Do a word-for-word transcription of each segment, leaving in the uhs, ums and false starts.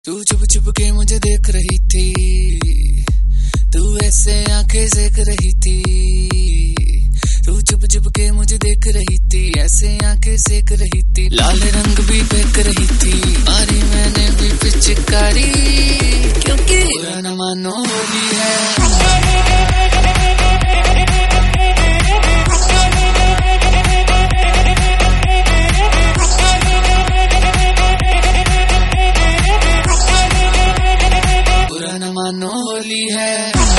तू चुप चुप के मुझे देख रही थी, तू ऐसे आंखें सेक रही थी। तू चुप चुप के मुझे देख रही थी, ऐसे आंखें सेक रही थी। लाल रंग भी फेंक रही थी, मारी मैंने भी पिचकारी, क्योंकि बुरा न मानो होली है। मानो होली है।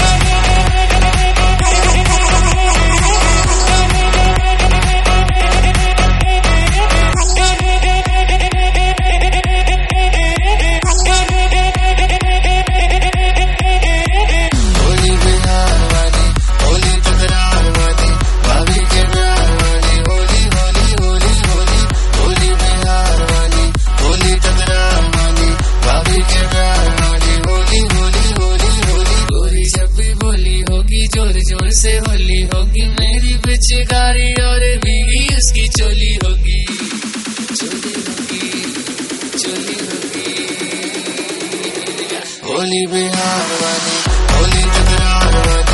होली बिहार वाली, होली तकरार वाली, भाभी के प्यार वाली, होली होली होली होली। होली बिहार वाली, होली तकरार वाली, भाभी के प्यार वाली, होली होली होली होली। गोरी जब भी बोली होगी, जोर जोर से होली होगी। मेरी पिचकारी और भीगी उसकी चोली होगी, चोली होगी, चोली होगी। होली बिहार वाली, होली तकरार वाली।